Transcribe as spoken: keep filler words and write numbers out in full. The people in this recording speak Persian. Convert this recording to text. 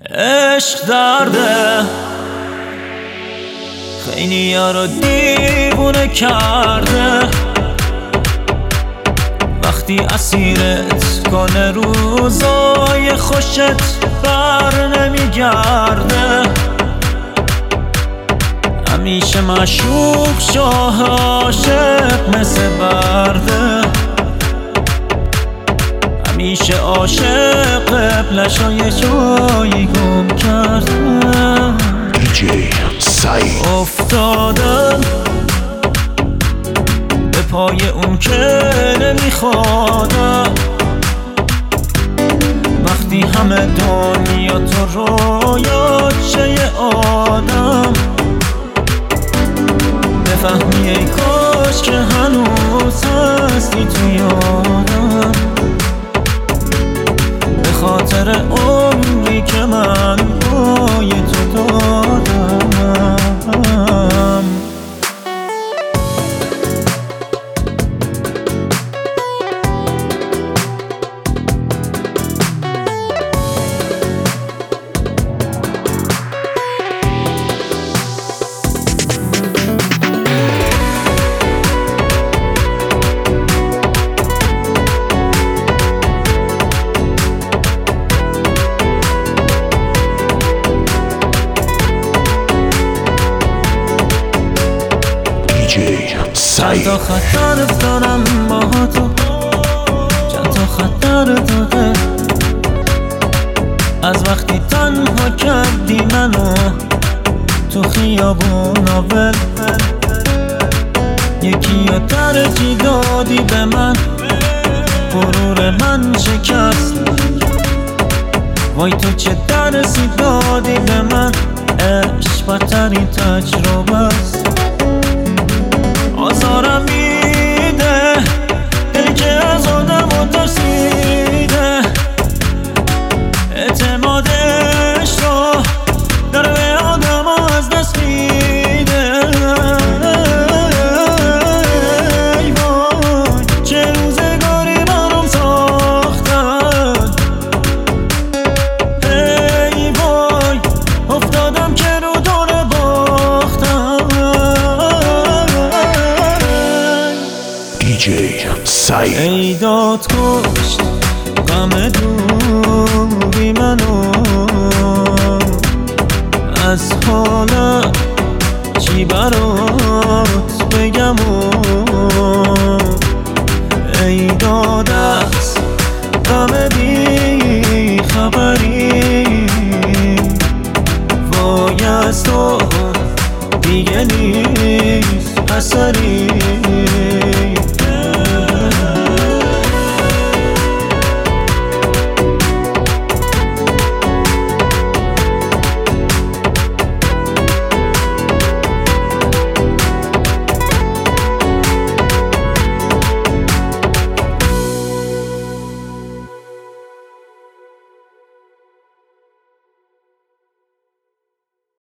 عشق درده، خیلی ها رو دیوونه کرده. وقتی اسیرت کنه روزای خوشت بر نمیگرده. همیشه معشوق شاه عاشق مثل برده. همیشه عاشق قبلشو یه جایی گم کرده. دیجی سعید افتادم به پای اون که نمیخوادم. وقتی همه دنیا تو رویات شه یه آدم، بفهمی ای کاش که هنوز هستی تو یادم. به خاطر عمری که من پای تو دادم. چند تا خطر افتادم با تو، چند تا خطر داده. از وقتی تنها کردی منو تو خیابون ول، یکی رو ترجیح دادی به من، غرور من شکست. وای تو چه درسی دادی به من، عشق بدترین تجربه است. آزارم میده دل که از آدم و ترسیده. اعتمادش رو داره به آدم از دست میده. ای وای چه روزگاری برام ساختن. ای وای افتادم که رو دور باختم. دیجی سعید ای داد کشت غم دوری منو، از حالم چی برات بگم. ای داد از غم بی خبر